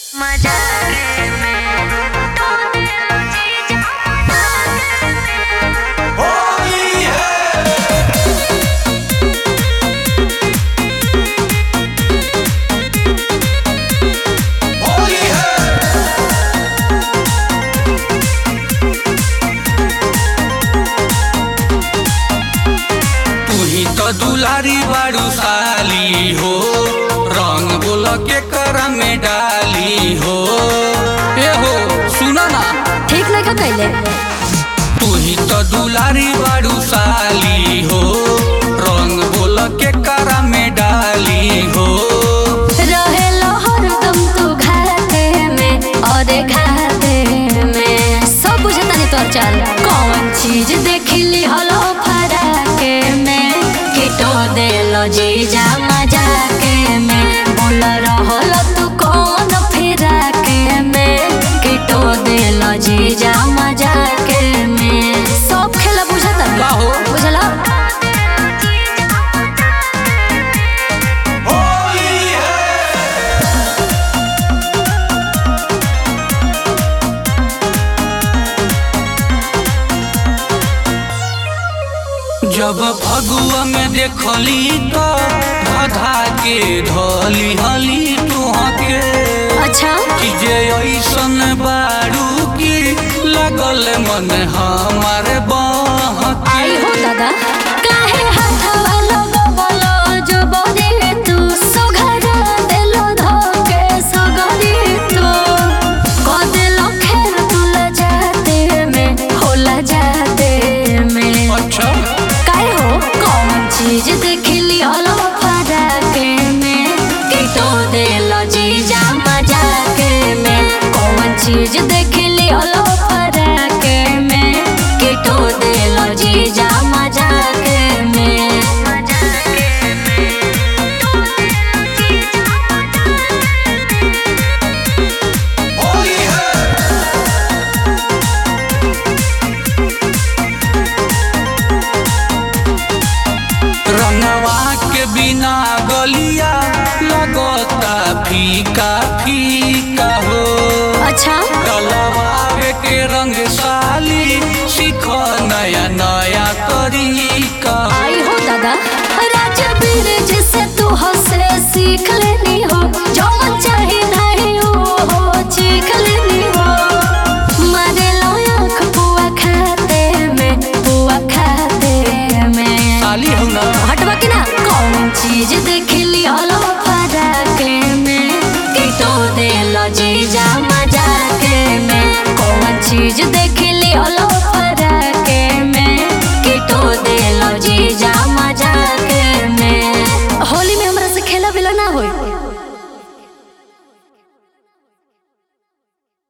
मजाके में होली है होली है। तू ही तो दुलारी बारू साली हो, रंग बोल के कर में डाली हो। ए हो सुनो ना, ठीक नहीं का कैले तू ही तो दुलारी बारू साली हो, रंग बोल के कर में डाली हो। रहेलो हरदम तू घाटे में और घाटे में सब बुझता नहीं तोर चाल। कौन चीज देखली हलो फराके में किटो देलो जीजा मजाके में। बोल रहलो तू कौन फिराके में किटो देलो जीजा मजाके में। सब खेला बुझता का हो? बुझला होली है जब फगुआ में देखली तो धधा के धली हली तुहके। अच्छा चीजे ऐसन बारू की लगल मन हमारे बहके। आई हो दादा काहे हाथवा लगवलो जो बोले तू सुघर देलो धोके सगरी तू को देलो खेर तुला जाते में होला जाते में। अच्छा काहे हो कौन चीज देखली हलो फराके में किटो देलो जीजा मजाके में। कौन चीज देखली हलो फराके में किटो देलो जीजा मजाके में। होली है रंगवा के बिना गलिया लगता फीका फीका हो। अच्छा डलवावे के रंग साली सीख नया नया तरीका। आई हो दादा राजवीर जिसे तू हंसे सीख लेनी हो जो मन चाहे नहीं हो चीख लेनी हो। मारे लो आँख पुआ खाते में पुआ खाते में। साली हो ना हटवा के ना कौन चीज देखली हलो फराके में किटो देलो जीजा मजाके में। कौन चीज देखली हलो फराके में किटो देलो जीजा मजाके में। होली में हमरा से खेला बिला ना होई।